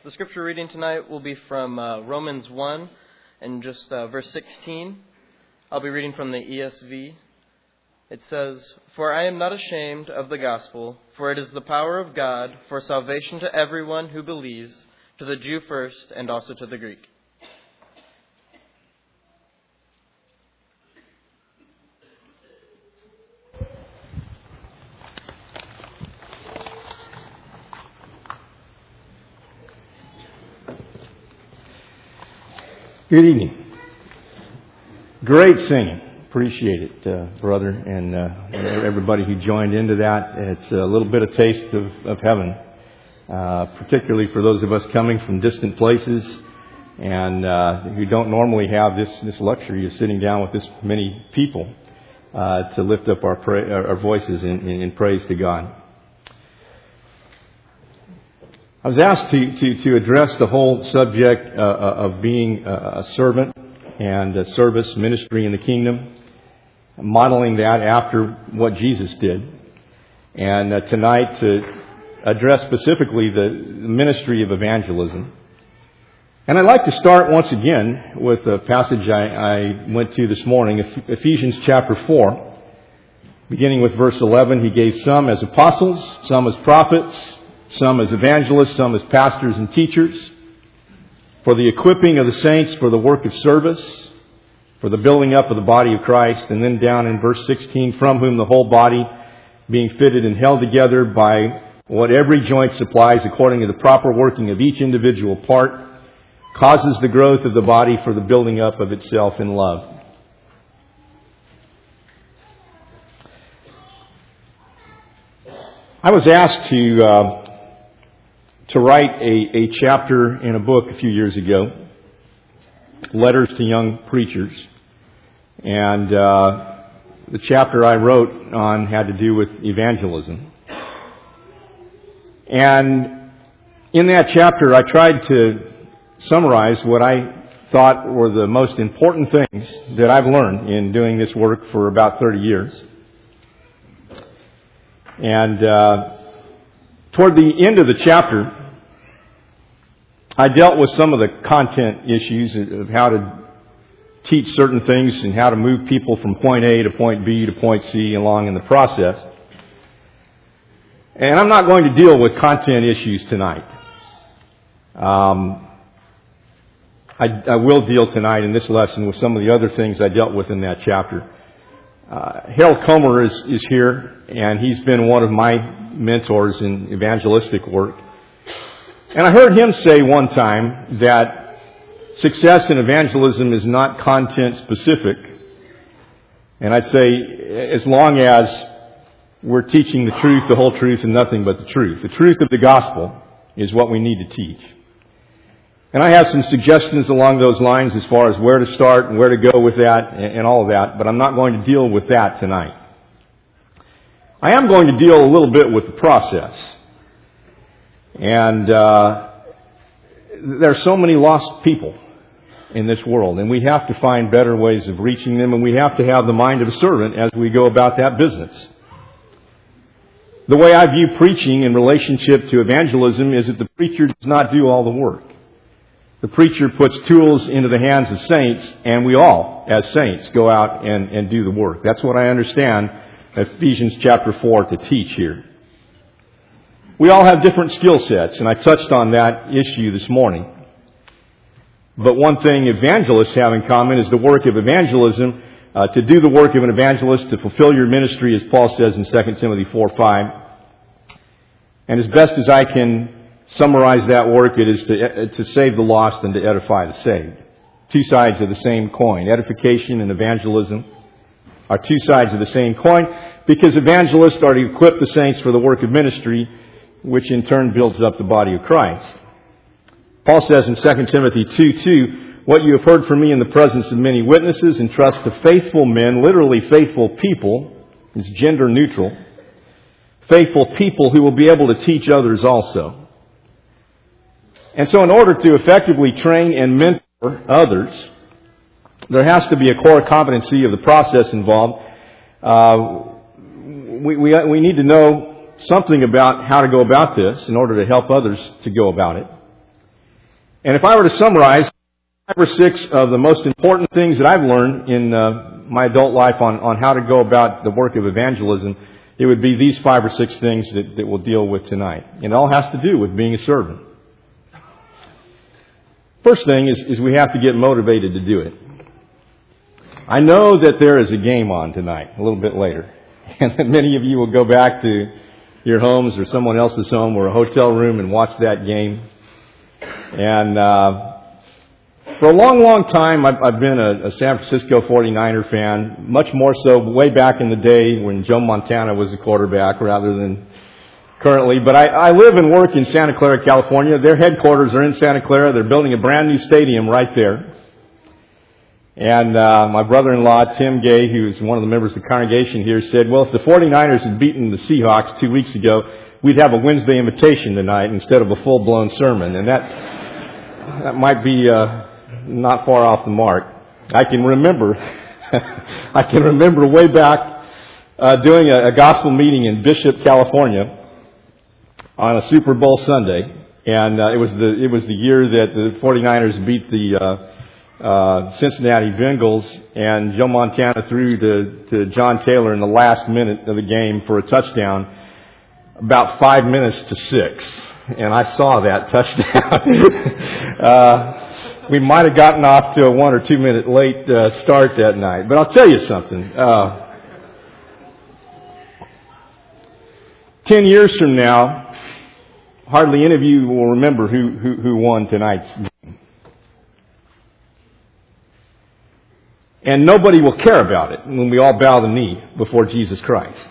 The scripture reading tonight will be from Romans 1 and just verse 16. I'll be reading from the ESV. It says, "For I am not ashamed of the gospel, for it is the power of God for salvation to everyone who believes, to the Jew first and also to the Greek." Good evening. Great singing. Appreciate it, brother, and everybody who joined into that. It's a little bit of taste of heaven, particularly for those of us coming from distant places and who don't normally have this luxury of sitting down with this many people to lift up our voices in praise to God. I was asked to address the whole subject of being a servant and a service ministry in the kingdom, modeling that after what Jesus did. And tonight to address specifically the ministry of evangelism. And I'd like to start once again with a passage I went to this morning, Ephesians chapter 4. Beginning with verse 11, He gave some as apostles, some as prophets, some as evangelists, some as pastors and teachers, for the equipping of the saints for the work of service, for the building up of the body of Christ. And then down in verse 16, from whom the whole body, being fitted and held together by what every joint supplies according to the proper working of each individual part, causes the growth of the body for the building up of itself in love. I was asked to write a chapter in a book a few years ago, Letters to Young Preachers. And the chapter I wrote on had to do with evangelism. And in that chapter, I tried to summarize what I thought were the most important things that I've learned in doing this work for about 30 years. And toward the end of the chapter, I dealt with some of the content issues of how to teach certain things and how to move people from point A to point B to point C along in the process. And I'm not going to deal with content issues tonight. I will deal tonight in this lesson with some of the other things I dealt with in that chapter. Harold Comer is here, and he's been one of my mentors in evangelistic work. And I heard him say one time that success in evangelism is not content specific. And I'd say as long as we're teaching the truth, the whole truth, and nothing but the truth. The truth of the gospel is what we need to teach. And I have some suggestions along those lines as far as where to start and where to go with that and all of that, but I'm not going to deal with that tonight. I am going to deal a little bit with the process. And there are so many lost people in this world, and we have to find better ways of reaching them, and we have to have the mind of a servant as we go about that business. The way I view preaching in relationship to evangelism is that the preacher does not do all the work. The preacher puts tools into the hands of saints, and we all, as saints, go out and do the work. That's what I understand Ephesians chapter 4 to teach here. We all have different skill sets, and I touched on that issue this morning. But one thing evangelists have in common is the work of evangelism. To do the work of an evangelist, to fulfill your ministry, as Paul says in 2 Timothy 4:5. And as best as I can summarize that work, it is to save the lost and to edify the saved. Two sides of the same coin. Edification and evangelism are two sides of the same coin, because evangelists are to equip the saints for the work of ministry, which in turn builds up the body of Christ. Paul says in 2 Timothy 2:2, "What you have heard from me in the presence of many witnesses, entrust to faithful men," literally faithful people, is gender neutral, faithful people who will be able to teach others also. And so in order to effectively train and mentor others, there has to be a core competency of the process involved. We need to know something about how to go about this in order to help others to go about it. And if I were to summarize 5 or 6 of the most important things that I've learned in my adult life on how to go about the work of evangelism, it would be these 5 or 6 things that we'll deal with tonight. And it all has to do with being a servant. First thing is we have to get motivated to do it. I know that there is a game on tonight, a little bit later. And that many of you will go back to your homes or someone else's home or a hotel room and watch that game. And for a long, long time, I've been a San Francisco 49er fan, much more so way back in the day when Joe Montana was the quarterback rather than currently. But I live and work in Santa Clara, California. Their headquarters are in Santa Clara. They're building a brand new stadium right there. And my brother-in-law, Tim Gay, who's one of the members of the congregation here, said, well, if the 49ers had beaten the Seahawks 2 weeks ago, we'd have a Wednesday invitation tonight instead of a full-blown sermon. And that might be not far off the mark. I can remember way back doing a gospel meeting in Bishop, California on a Super Bowl Sunday. And it was the year that the 49ers beat the Cincinnati Bengals, and Joe Montana threw to John Taylor in the last minute of the game for a touchdown, about 5 minutes to 6. And I saw that touchdown. We might have gotten off to a 1 or 2 minute late start that night. But I'll tell you something. 10 years from now, hardly any of you will remember who won tonight's game. And nobody will care about it when we all bow the knee before Jesus Christ.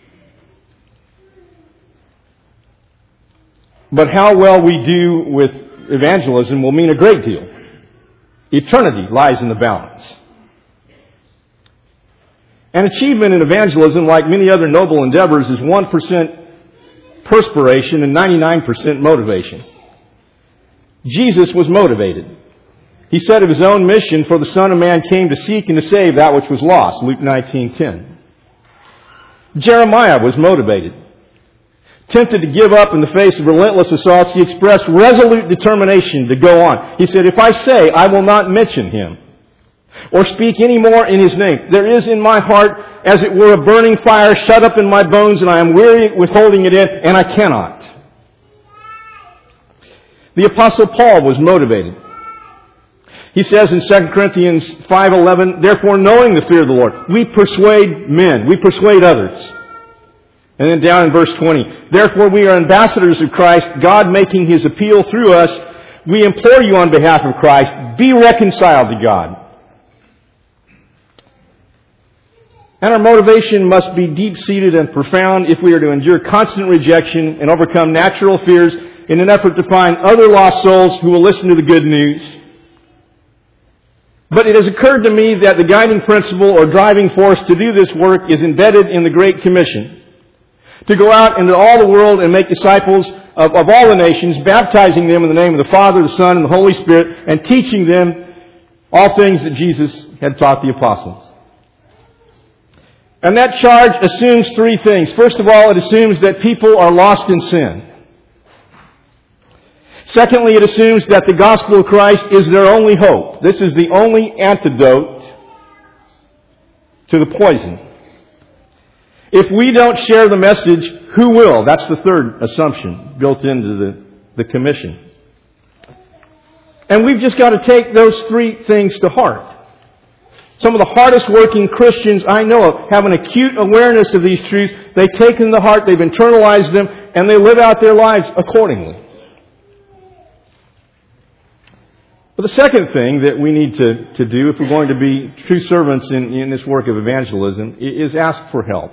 But how well we do with evangelism will mean a great deal. Eternity lies in the balance. An achievement in evangelism, like many other noble endeavors, is 1% perspiration and 99% motivation. Jesus was motivated. He said of His own mission, for the Son of Man came to seek and to save that which was lost, Luke 19:10. Jeremiah was motivated. Tempted to give up in the face of relentless assaults, he expressed resolute determination to go on. He said, if I say I will not mention Him or speak any more in His name, there is in my heart, as it were, a burning fire shut up in my bones, and I am weary with holding it in, and I cannot. The Apostle Paul was motivated. He says in 2 Corinthians 5:11, therefore, knowing the fear of the Lord, we persuade men, we persuade others. And then down in verse 20, therefore we are ambassadors of Christ, God making His appeal through us. We implore you on behalf of Christ, be reconciled to God. And our motivation must be deep-seated and profound if we are to endure constant rejection and overcome natural fears in an effort to find other lost souls who will listen to the good news. But it has occurred to me that the guiding principle or driving force to do this work is embedded in the Great Commission. To go out into all the world and make disciples of all the nations, baptizing them in the name of the Father, the Son, and the Holy Spirit, and teaching them all things that Jesus had taught the apostles. And that charge assumes 3 things. First of all, it assumes that people are lost in sin. Secondly, it assumes that the gospel of Christ is their only hope. This is the only antidote to the poison. If we don't share the message, who will? That's the third assumption built into the commission. And we've just got to take those 3 things to heart. Some of the hardest working Christians I know of have an acute awareness of these truths. They take them to heart, they've internalized them, and they live out their lives accordingly. But the second thing that we need to do if we're going to be true servants in this work of evangelism is ask for help.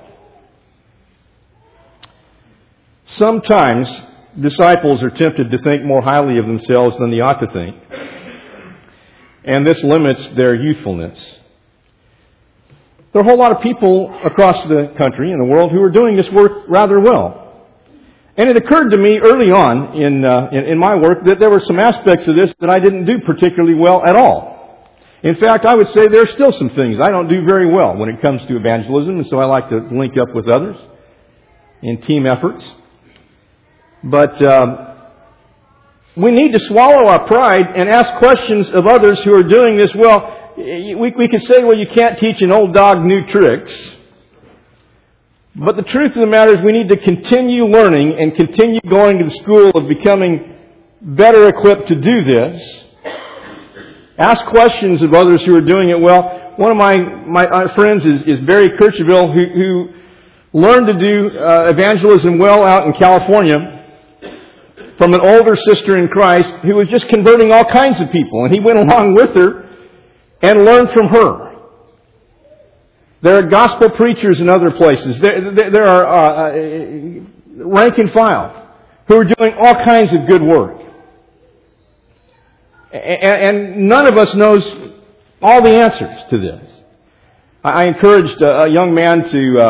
Sometimes disciples are tempted to think more highly of themselves than they ought to think. And this limits their youthfulness. There are a whole lot of people across the country and the world who are doing this work rather well. And it occurred to me early on in my work that there were some aspects of this that I didn't do particularly well at all. In fact, I would say there are still some things I don't do very well when it comes to evangelism, and so I like to link up with others in team efforts. But We need to swallow our pride and ask questions of others who are doing this well. We could say, well, you can't teach an old dog new tricks. But the truth of the matter is we need to continue learning and continue going to the school of becoming better equipped to do this. Ask questions of others who are doing it well. One of my friends is Barry Kirchville, who learned to do evangelism well out in California from an older sister in Christ who was just converting all kinds of people. And he went along with her and learned from her. There are gospel preachers in other places. There are rank and file who are doing all kinds of good work. And none of us knows all the answers to this. I encouraged a young man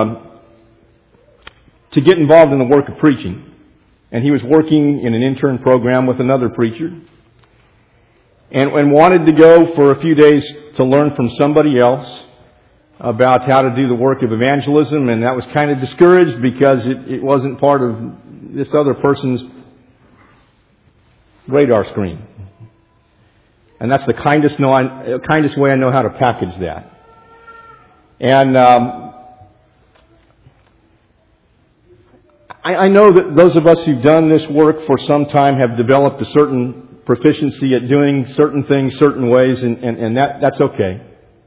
to get involved in the work of preaching. And he was working in an intern program with another preacher. And wanted to go for a few days to learn from somebody else about how to do the work of evangelism. And that was kind of discouraged because it wasn't part of this other person's radar screen. And that's the kindest way I know how to package that. And I know that those of us who've done this work for some time have developed a certain proficiency at doing certain things certain ways, and that's okay.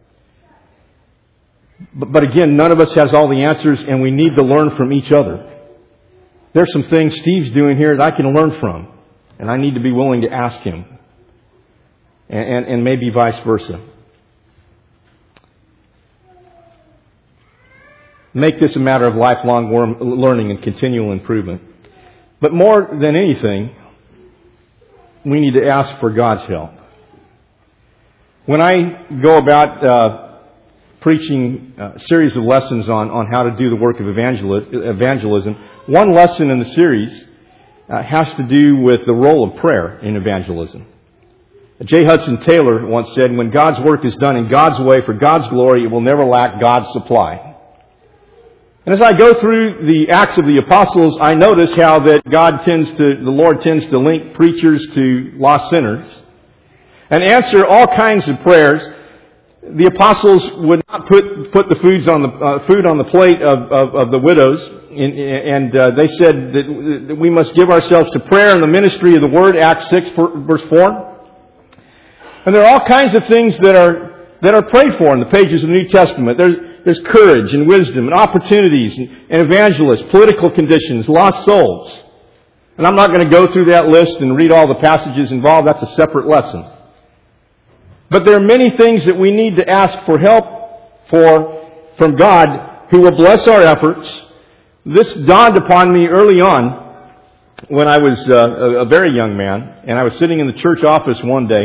But again, none of us has all the answers, and we need to learn from each other. There's some things Steve's doing here that I can learn from, and I need to be willing to ask him. And maybe vice versa. Make this a matter of lifelong learning and continual improvement. But more than anything, we need to ask for God's help. When I go about preaching a series of lessons on how to do the work of evangelism, one lesson in the series has to do with the role of prayer in evangelism. J. Hudson Taylor once said, when God's work is done in God's way for God's glory, it will never lack God's supply. And as I go through the Acts of the Apostles, I notice how that the Lord tends to link preachers to lost sinners and answer all kinds of prayers. The apostles would not put the food on the plate of the widows, and they said that we must give ourselves to prayer and the ministry of the Word, Acts 6, verse 4. And there are all kinds of things that are prayed for in the pages of the New Testament. There's courage and wisdom and opportunities and evangelists, political conditions, lost souls. And I'm not going to go through that list and read all the passages involved. That's a separate lesson. But there are many things that we need to ask for help from God, who will bless our efforts. This dawned upon me early on when I was a very young man, and I was sitting in the church office one day,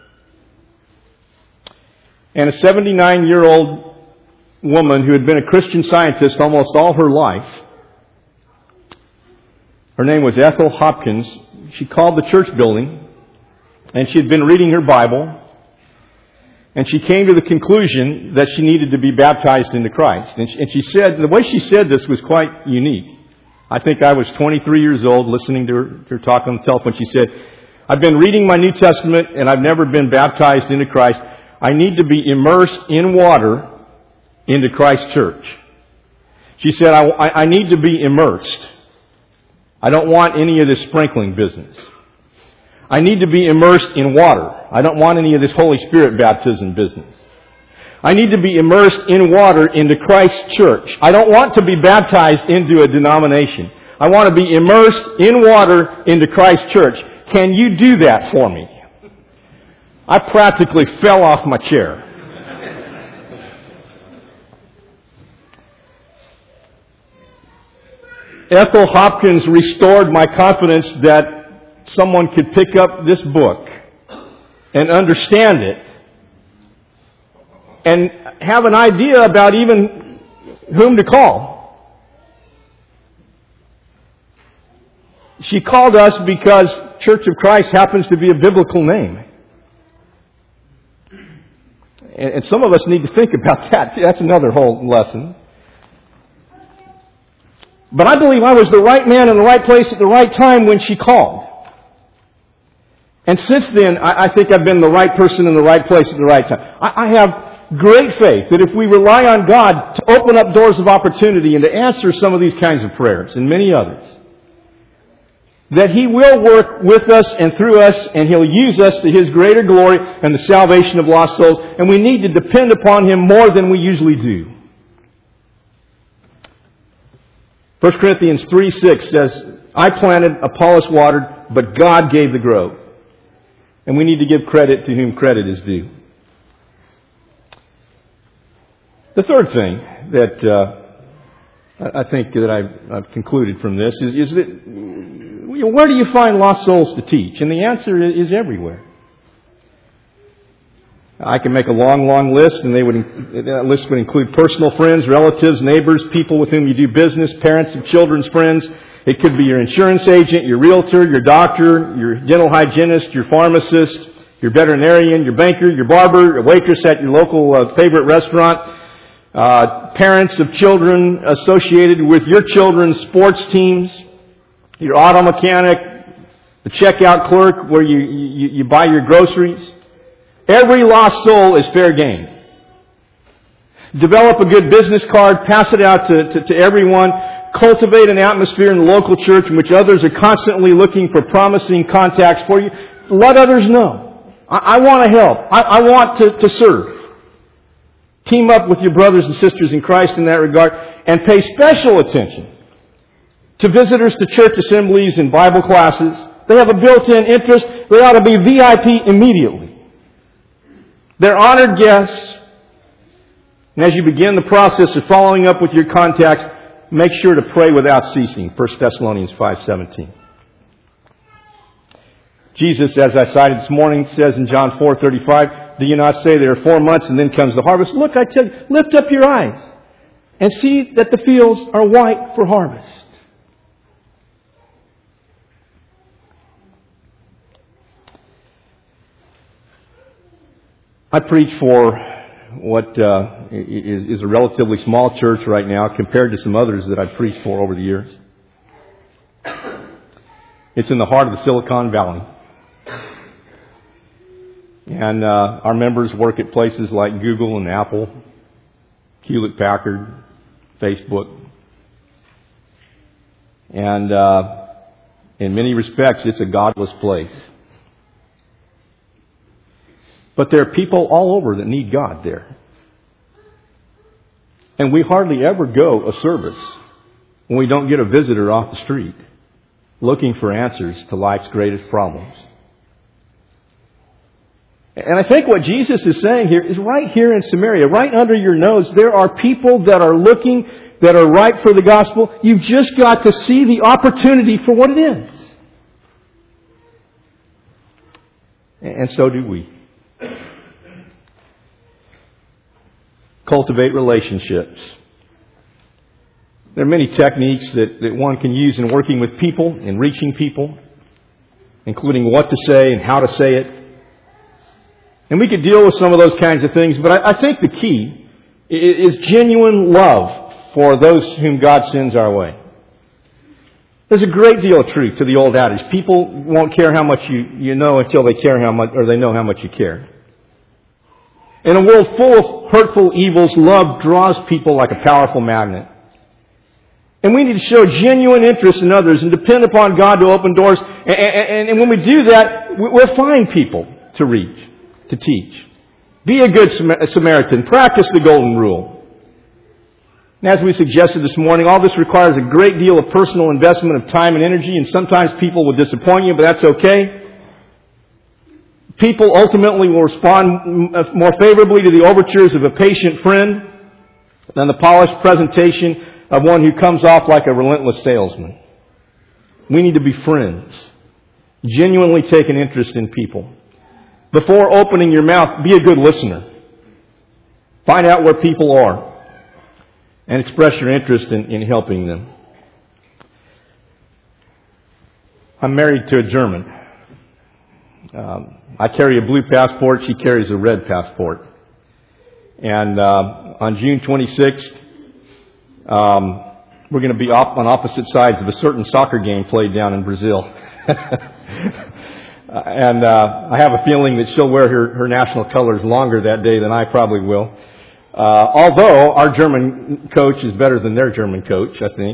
and a 79-year-old woman who had been a Christian Scientist almost all her life, her name was Ethel Hopkins, she called the church building, and she had been reading her Bible, and she came to the conclusion that she needed to be baptized into Christ. And she said, the way she said this was quite unique. I think I was 23 years old listening to her talk on the telephone. She said, I've been reading my New Testament and I've never been baptized into Christ. I need to be immersed in water into Christ's church. She said, I need to be immersed. I don't want any of this sprinkling business. I need to be immersed in water. I don't want any of this Holy Spirit baptism business. I need to be immersed in water into Christ's church. I don't want to be baptized into a denomination. I want to be immersed in water into Christ's church. Can you do that for me? I practically fell off my chair. Ethel Hopkins restored my confidence that someone could pick up this book and understand it and have an idea about even whom to call. She called us because Church of Christ happens to be a biblical name. And some of us need to think about that. That's another whole lesson. But I believe I was the right man in the right place at the right time when she called. And since then, I think I've been the right person in the right place at the right time. I have great faith that if we rely on God to open up doors of opportunity and to answer some of these kinds of prayers and many others, that He will work with us and through us, and He'll use us to His greater glory and the salvation of lost souls. And we need to depend upon Him more than we usually do. 1 Corinthians 3:6 says, I planted, Apollos watered, but God gave the growth. And we need to give credit to whom credit is due. The third thing that I think that I've concluded from this is that where do you find lost souls to teach? And the answer is everywhere. I can make a long list, and that list would include personal friends, relatives, neighbors, people with whom you do business, parents of children's friends. It could be your insurance agent, your realtor, your doctor, your dental hygienist, your pharmacist, your veterinarian, your banker, your barber, your waitress at your local favorite restaurant, parents of children associated with your children's sports teams, your auto mechanic, the checkout clerk where you buy your groceries. Every lost soul is fair game. Develop a good business card, pass it out to everyone. Cultivate an atmosphere in the local church in which others are constantly looking for promising contacts for you. Let others know. I want to help. I want to serve. Team up with your brothers and sisters in Christ in that regard, and pay special attention to visitors to church assemblies and Bible classes. They have a built-in interest. They ought to be VIP immediately. They're honored guests. And as you begin the process of following up with your contacts, make sure to pray without ceasing. 1 Thessalonians 5:17. Jesus, as I cited this morning, says in John 4:35, do you not say there are 4 months and then comes the harvest? Look, I tell you, lift up your eyes and see that the fields are white for harvest. I preach for what is a relatively small church right now compared to some others that I've preached for over the years. It's in the heart of the Silicon Valley. And our members work at places like Google and Apple, Hewlett-Packard, Facebook. And in many respects, it's a godless place. But there are people all over that need God there. And we hardly ever go a service when we don't get a visitor off the street looking for answers to life's greatest problems. And I think what Jesus is saying here is right here in Samaria, right under your nose, there are people that are looking, that are ripe for the gospel. You've just got to see the opportunity for what it is. And so do we. Cultivate relationships. There are many techniques that one can use in working with people, in reaching people, including what to say and how to say it. And we could deal with some of those kinds of things, but I think the key is genuine love for those whom God sends our way. There's a great deal of truth to the old adage. People won't care how much you know until they care how much, or they know how much you care. In a world full of hurtful evils, love draws people like a powerful magnet. And we need to show genuine interest in others and depend upon God to open doors. And when we do that, we'll find people to reach, to teach. Be a good Samaritan. Practice the golden rule. And as we suggested this morning, all this requires a great deal of personal investment of time and energy, and sometimes people will disappoint you, but that's okay. People ultimately will respond more favorably to the overtures of a patient friend than the polished presentation of one who comes off like a relentless salesman. We need to be friends. Genuinely take an interest in people. Before opening your mouth, be a good listener. Find out where people are and express your interest in helping them. I'm married to a German. I carry a blue passport. She carries a red passport. And on June 26th, we're going to be on opposite sides of a certain soccer game played down in Brazil. And I have a feeling that she'll wear her national colors longer that day than I probably will. Although our German coach is better than their German coach, I think.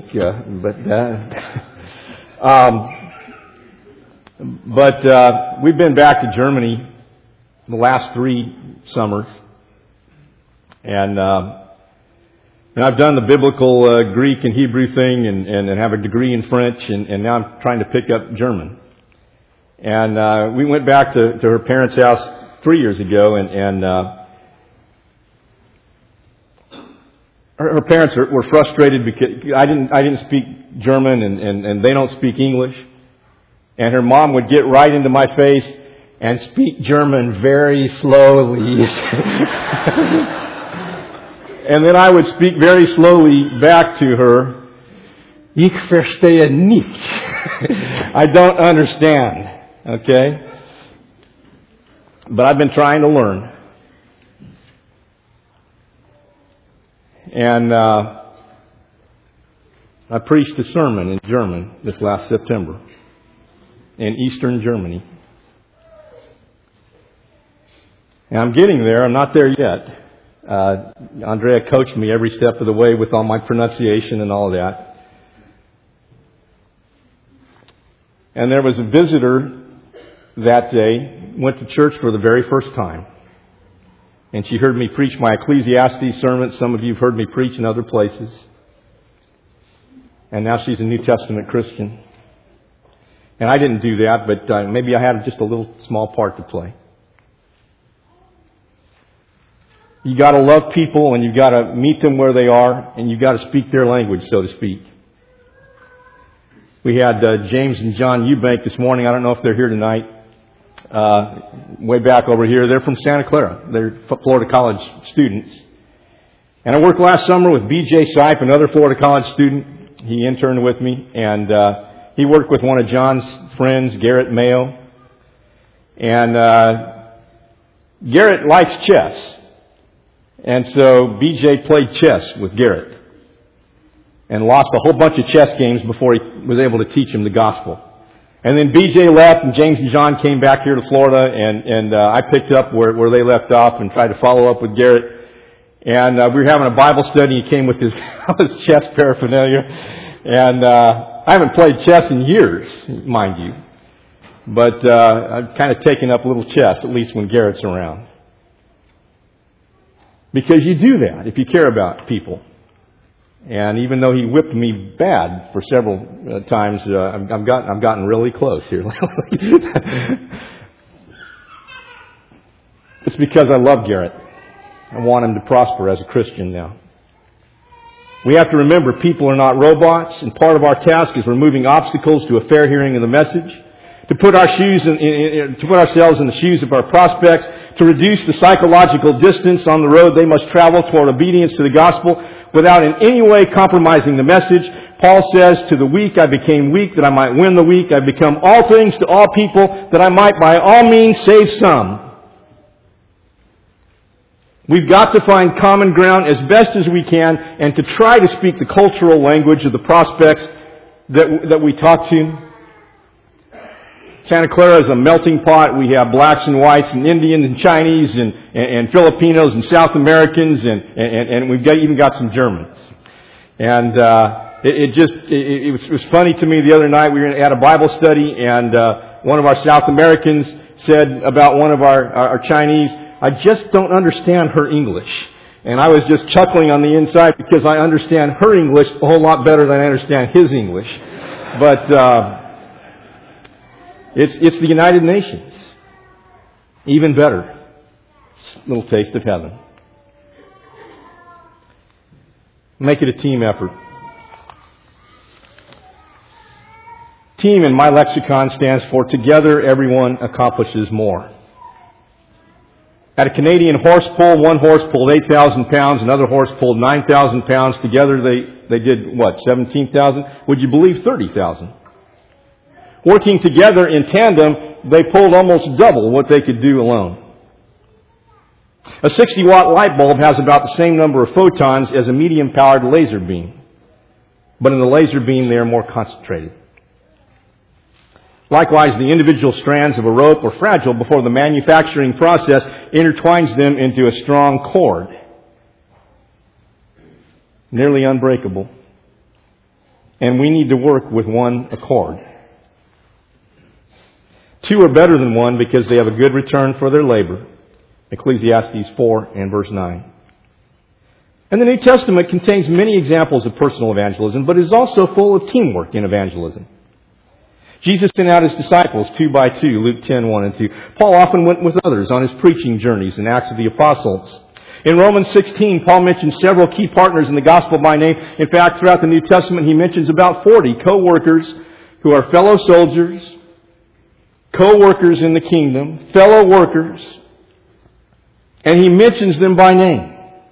But we've been back to Germany the last 3 summers. And I've done the biblical Greek and Hebrew thing and have a degree in French, and now I'm trying to pick up German. And we went back to her parents' house 3 years ago, and her parents were frustrated because I didn't speak German and they don't speak English. And her mom would get right into my face and speak German very slowly. And then I would speak very slowly back to her. Ich verstehe nicht. I don't understand. Okay? But I've been trying to learn. And I preached a sermon in German this last September in Eastern Germany. And I'm getting there. I'm not there yet. Andrea coached me every step of the way with all my pronunciation and all that. And there was a visitor that day, went to church for the very first time. And she heard me preach my Ecclesiastes sermon. Some of you have heard me preach in other places. And now she's a New Testament Christian. And I didn't do that, but maybe I had just a little small part to play. You got to love people, and you've got to meet them where they are, and you've got to speak their language, so to speak. We had James and John Eubank this morning. I don't know if they're here tonight. Way back over here. They're from Santa Clara. They're Florida College students. And I worked last summer with B.J. Sipe, another Florida College student. He interned with me, and he worked with one of John's friends, Garrett Mayo. And Garrett likes chess. And so B.J. played chess with Garrett and lost a whole bunch of chess games before he was able to teach him the gospel. And then B.J. left, and James and John came back here to Florida, and I picked up where they left off and tried to follow up with Garrett. And we were having a Bible study. He came with his chess paraphernalia. And I haven't played chess in years, mind you. But I've kind of taken up a little chess, at least when Garrett's around. Because you do that if you care about people. And even though he whipped me bad for several times, I've gotten really close here lately. It's because I love Garrett. I want him to prosper as a Christian now. We have to remember people are not robots, and part of our task is removing obstacles to a fair hearing of the message. To put ourselves in the shoes of our prospects, to reduce the psychological distance on the road they must travel toward obedience to the gospel without in any way compromising the message. Paul says, to the weak I became weak that I might win the weak. I become all things to all people that I might by all means save some. We've got to find common ground as best as we can and to try to speak the cultural language of the prospects that we talk to. Santa Clara is a melting pot. We have blacks and whites and Indians and Chinese and Filipinos and South Americans and we've even got some Germans. And it was funny to me the other night. We were at a Bible study, and one of our South Americans said about one of our Chinese, "I just don't understand her English." And I was just chuckling on the inside because I understand her English a whole lot better than I understand his English. But it's the United Nations. Even better. Little taste of heaven. Make it a team effort. Team in my lexicon stands for together everyone accomplishes more. At a Canadian horse pull, one horse pulled 8,000 pounds, another horse pulled 9,000 pounds. Together they did, 17,000? Would you believe 30,000? Working together in tandem, they pulled almost double what they could do alone. A 60-watt light bulb has about the same number of photons as a medium-powered laser beam. But in the laser beam, they are more concentrated. Likewise, the individual strands of a rope are fragile before the manufacturing process intertwines them into a strong cord. Nearly unbreakable. And we need to work with one accord. Two are better than one because they have a good return for their labor. Ecclesiastes 4 and verse 9. And the New Testament contains many examples of personal evangelism, but is also full of teamwork in evangelism. Jesus sent out His disciples 2 by 2, Luke 10, 1 and 2. Paul often went with others on his preaching journeys in Acts of the Apostles. In Romans 16, Paul mentions several key partners in the gospel by name. In fact, throughout the New Testament, he mentions about 40 co-workers who are fellow soldiers, co-workers in the kingdom, fellow workers, and he mentions them by name.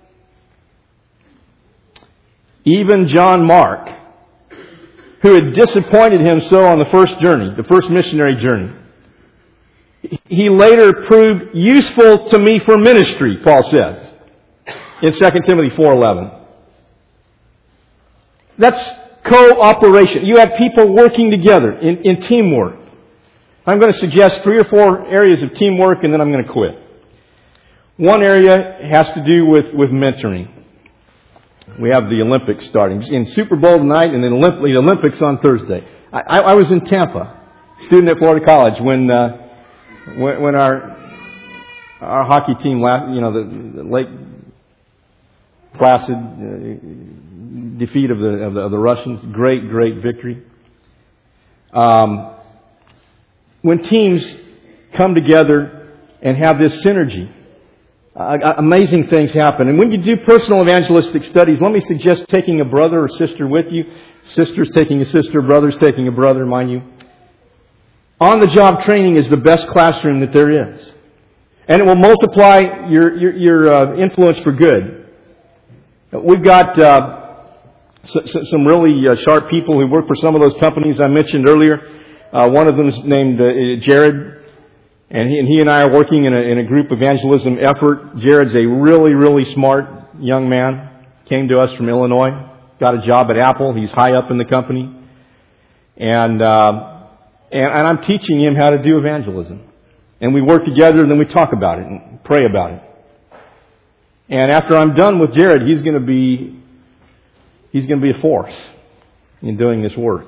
Even John Mark, who had disappointed him so on the first journey, the first missionary journey. He later proved useful to me for ministry, Paul says, in 2 Timothy 4:11. That's cooperation. You have people working together in teamwork. I'm going to suggest 3 or 4 areas of teamwork, and then I'm going to quit. One area has to do with mentoring. We have the Olympics starting in Super Bowl tonight, and then the Olympics on Thursday. I was in Tampa, student at Florida College, when our hockey team, the Lake Placid defeat of the Russians, great victory. When teams come together and have this synergy, amazing things happen. And when you do personal evangelistic studies, let me suggest taking a brother or sister with you. Sisters taking a sister, brothers taking a brother, mind you. On-the-job training is the best classroom that there is. And it will multiply your influence for good. We've got some really sharp people who work for some of those companies I mentioned earlier. One of them is named Jared. And he and I are working in a group evangelism effort. Jared's a really smart young man. Came to us from Illinois. Got a job at Apple. He's high up in the company. And I'm teaching him how to do evangelism. And we work together and then we talk about it and pray about it. And after I'm done with Jared, he's going to be a force in doing this work.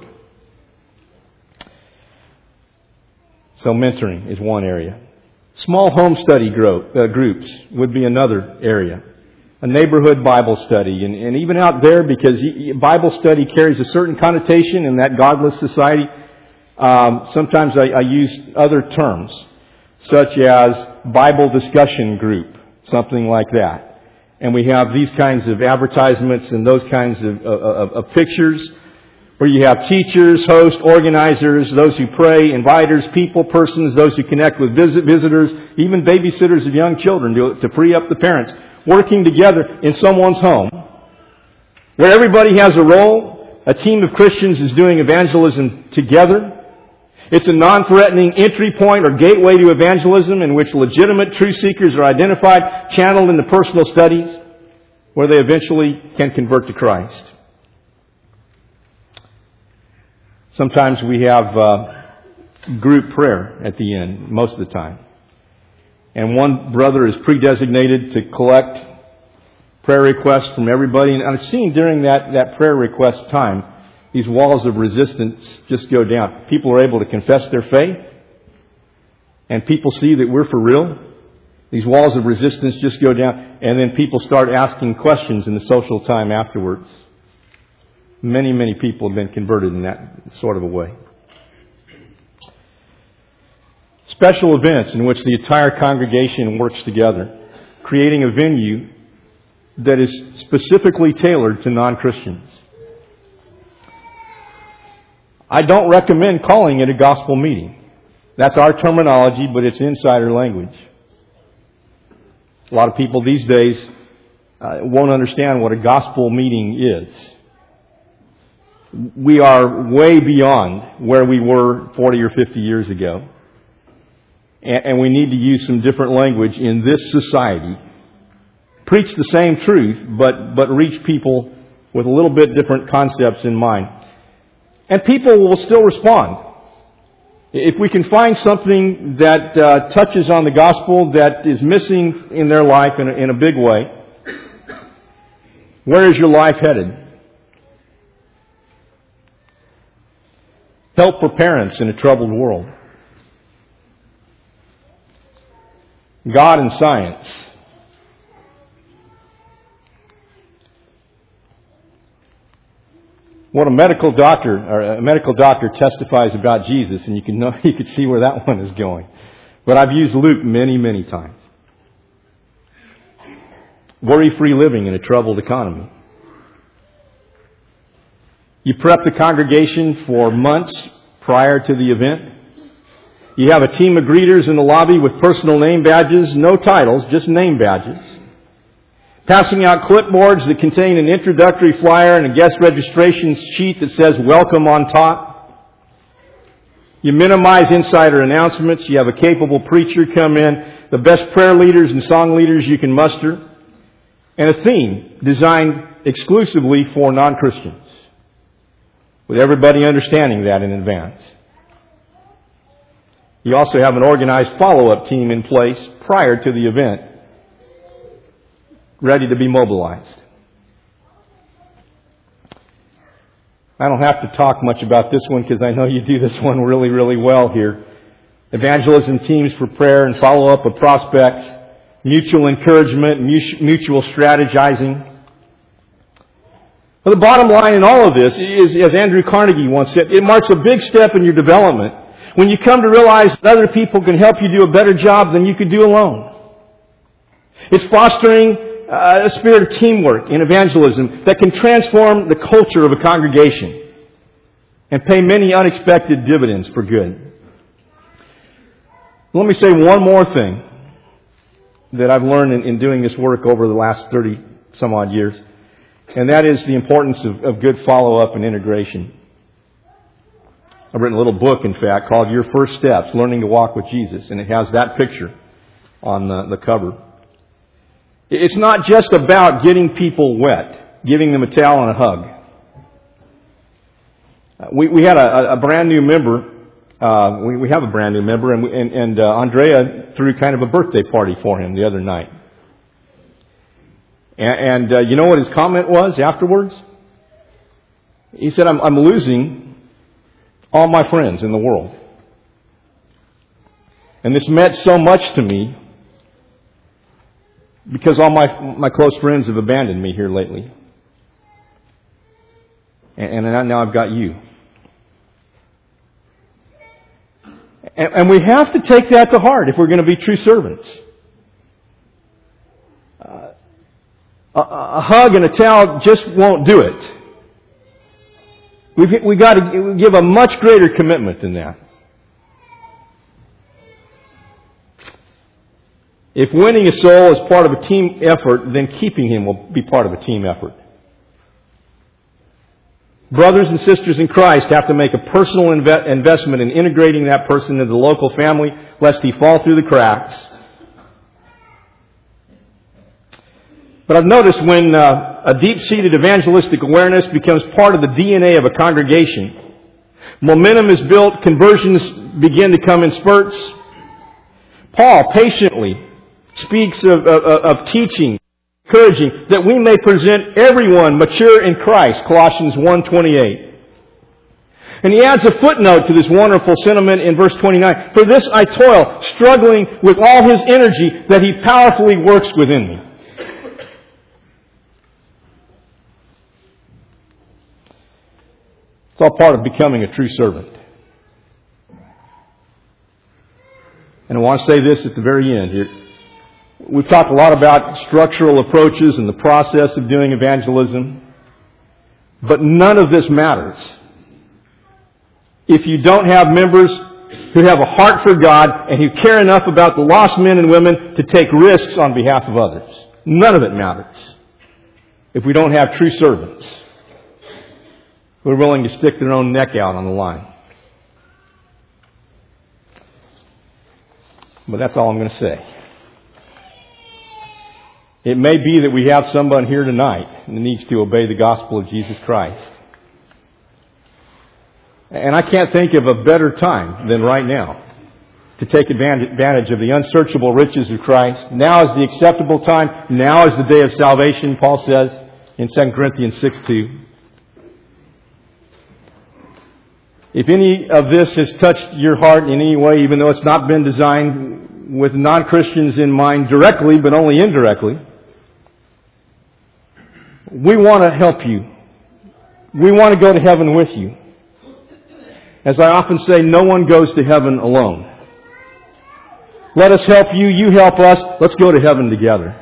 So mentoring is one area. Small home study groups would be another area. A neighborhood Bible study. And even out there, because Bible study carries a certain connotation in that godless society, sometimes I use other terms, such as Bible discussion group, something like that. And we have these kinds of advertisements and those kinds of pictures, where you have teachers, hosts, organizers, those who pray, inviters, people, persons, those who connect with visitors, even babysitters of young children to free up the parents, working together in someone's home, where everybody has a role. A team of Christians is doing evangelism together. It's a non-threatening entry point or gateway to evangelism in which legitimate truth seekers are identified, channeled into personal studies, where they eventually can convert to Christ. Sometimes we have group prayer at the end, most of the time. And one brother is pre-designated to collect prayer requests from everybody. And I've seen during that prayer request time, these walls of resistance just go down. People are able to confess their faith. And people see that we're for real. These walls of resistance just go down. And then people start asking questions in the social time afterwards. Many people have been converted in that sort of a way. Special events in which the entire congregation works together, creating a venue that is specifically tailored to non-Christians. I don't recommend calling it a gospel meeting. That's our terminology, but it's insider language. A lot of people these days won't understand what a gospel meeting is. We are way beyond where we were 40 or 50 years ago. And we need to use some different language in this society. Preach the same truth, but reach people with a little bit different concepts in mind. And people will still respond. If we can find something that touches on the gospel that is missing in their life in a big way, where is your life headed? Help for parents in a troubled world. God and science. What a medical doctor testifies about Jesus, and you could see where that one is going. But I've used Luke many, many times. Worry-free living in a troubled economy. You prep the congregation for months prior to the event. You have a team of greeters in the lobby with personal name badges, no titles, just name badges. Passing out clipboards that contain an introductory flyer and a guest registration sheet that says welcome on top. You minimize insider announcements. You have a capable preacher come in, the best prayer leaders and song leaders you can muster, and a theme designed exclusively for non-Christians, with everybody understanding that in advance. You also have an organized follow-up team in place prior to the event, ready to be mobilized. I don't have to talk much about this one because I know you do this one really, really well here. Evangelism teams for prayer and follow-up of prospects, mutual encouragement, mutual strategizing. Well, the bottom line in all of this is, as Andrew Carnegie once said, it marks a big step in your development when you come to realize that other people can help you do a better job than you could do alone. It's fostering a spirit of teamwork in evangelism that can transform the culture of a congregation and pay many unexpected dividends for good. Let me say one more thing that I've learned in doing this work over the last 30 some odd years, and that is the importance of good follow-up and integration. I've written a little book, in fact, called Your First Steps, Learning to Walk with Jesus, and it has that picture on the cover. It's not just about getting people wet, giving them a towel and a hug. We had a brand new member. We have a brand new member, and Andrea threw kind of a birthday party for him the other night. And you know what his comment was afterwards? He said, "I'm losing all my friends in the world, and this meant so much to me." Because all my close friends have abandoned me here lately. And now I've got you. And we have to take that to heart if we're going to be true servants. A hug and a towel just won't do it. We've got to give a much greater commitment than that. If winning a soul is part of a team effort, then keeping him will be part of a team effort. Brothers and sisters in Christ have to make a personal investment in integrating that person into the local family, lest he fall through the cracks. But I've noticed when a deep-seated evangelistic awareness becomes part of the DNA of a congregation, momentum is built, conversions begin to come in spurts. Paul patiently speaks of teaching, encouraging, that we may present everyone mature in Christ, Colossians 1:28. And he adds a footnote to this wonderful sentiment in verse 29. For this I toil, struggling with all his energy that he powerfully works within me. It's all part of becoming a true servant. And I want to say this at the very end here. We've talked a lot about structural approaches and the process of doing evangelism, but none of this matters if you don't have members who have a heart for God and who care enough about the lost men and women to take risks on behalf of others. None of it matters if we don't have true servants who are willing to stick their own neck out on the line. But that's all I'm going to say. It may be that we have someone here tonight that needs to obey the gospel of Jesus Christ. And I can't think of a better time than right now to take advantage of the unsearchable riches of Christ. Now is the acceptable time. Now is the day of salvation, Paul says in 2 Corinthians 6:2. If any of this has touched your heart in any way, even though it's not been designed with non-Christians in mind directly, but only indirectly, we want to help you. We want to go to heaven with you. As I often say, no one goes to heaven alone. Let us help you, you help us, let's go to heaven together.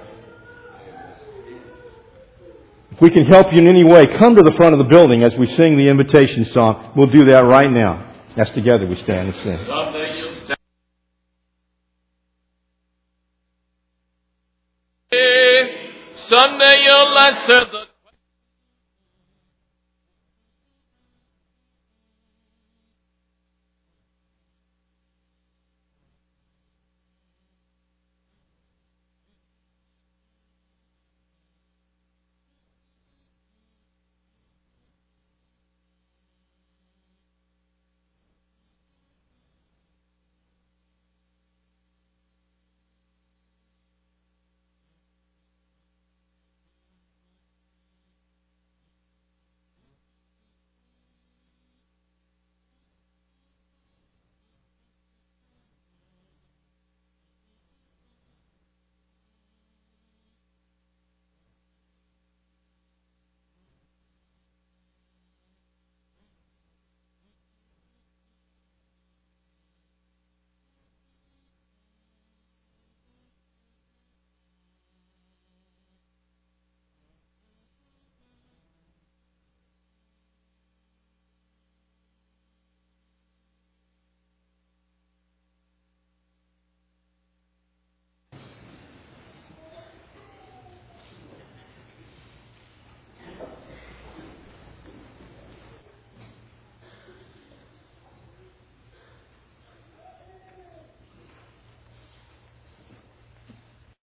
If we can help you in any way, come to the front of the building as we sing the invitation song. We'll do that right now, as together we stand and sing. Someday you'll answer the